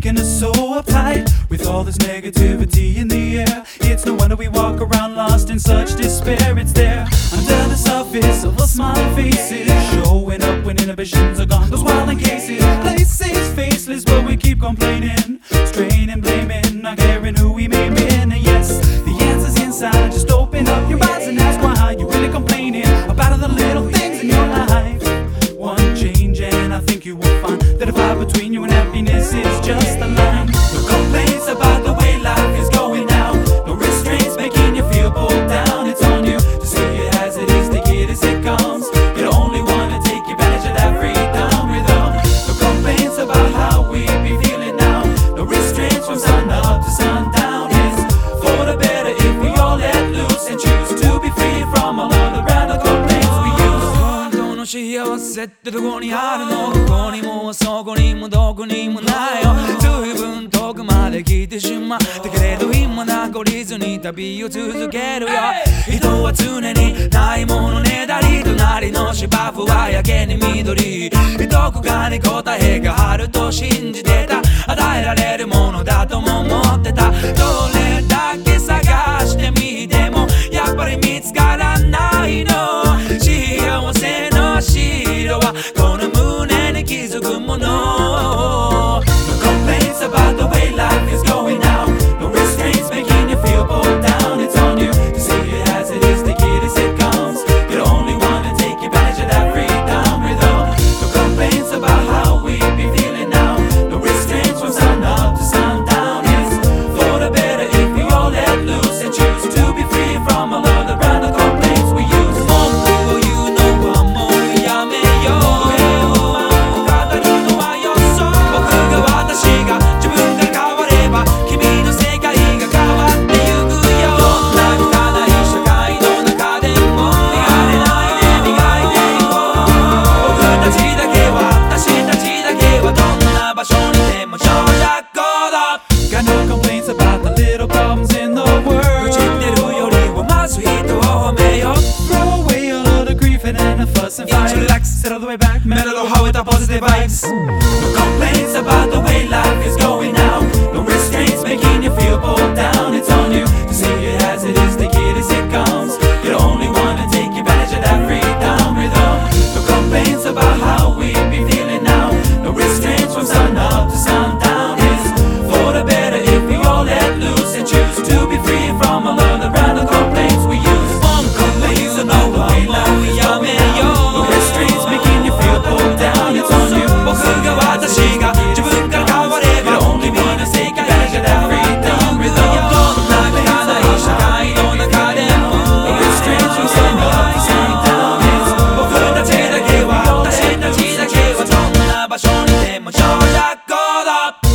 making us so uptight. With all this negativity in the air, it's no wonder we walk around lost in such despair. It's there under the surface of our smiling faces, showing up when inhibitions are gone. Those wilding cases, places faceless, but we keep complaining, straining, blaming, not caring who we may be. And yes, the answer's inside. Just open up your eyes and ask why you're really complaining about all the little things in your life. One change and I think you will find that a vibe between you and happiness is just a line. No complaints about the way life is going now. No restraints making you feel pulled down. It's on you to see it as it is, take it as it comes. You only want to take advantage of that freedom rhythm. No complaints about how we be feeling now. No restraints from sun up to sundown. It's for the better if we all let loose and choose to be free from all of the random complaints we use. 本当の幸せってどこにあるの？ここにもそこにもどこにもないよ。随分遠くまで来てしまったけれど今名残ずに旅を続けるよ。人は常にないものねだり、隣の芝生はやけに緑。どこかに答えがあると信じてた。与えられるものだとも思ってた。どれだけ探してみてもやっぱり見つからないの。幸せの白はこの胸に気づくもの。No complaints about the way life is going now. No restraints making you feel pulled down. It's on you to see it as it is, take it as it comes. You only want to take advantage of that freedom rhythm. No complaints about how we be feeling now. No restraints from sun up to sundown. It's for the better if we all let loose and choose to be free from all of the random complaints we use. 文句を言うのはもうやめよう。語るのはよそ。僕が私が自分から変われば君の世界が変わってゆくよ。どんな汚い社会の中でも磨れないで磨いていこう。僕たちだけは私たちだけはどんな場所にでも長尺行動。Got no complaints about the little problems in the world. 愚痴ってるよりはまず人を褒めよう。Throw away all of the grief and the fuss and fight. Relax, sit all the way back, mellow how with the positive vibes. No complaints about the way life is going now. No restraints making you feel pulled down. It's on you to see it as it is, take it as it comes. You only want to take advantage of that freedom rhythm. No complaints about how we be feeling now. No restraints from sun up to sundown. It's for the better if we all let loose and choose to be free from all of the random complaints we use. Complaints about the way life is going now. No restraints making you feel pulled down. It's on you. 僕が私が自分から変われば君の世界がthat freedom rhythm. どんな汚い社会の中でも No restraints from sun up to sundown. It's 僕たちだけは私たちだけはどんな場所にでも長尺行動。